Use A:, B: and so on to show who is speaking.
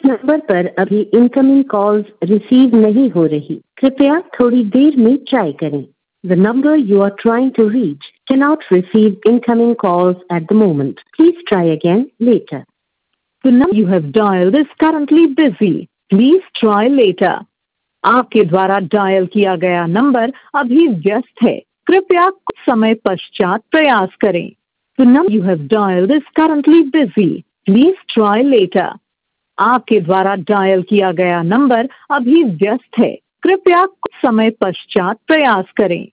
A: Number पर अभी incoming calls receive नहीं हो रही, कृपया थोड़ी देर में ट्राई करें। The number you are trying to reach cannot receive incoming calls at the moment. Please try again later.
B: The number you have dialed is currently busy. Please try later. आपके द्वारा dial किया गया number अभी व्यस्त है, कृपया कुछ समय पश्चात प्रयास करें। The number you have dialed is currently busy. Please try later. आपके द्वारा डायल किया गया नंबर अभी व्यस्त है, कृपया कुछ समय पश्चात प्रयास करें।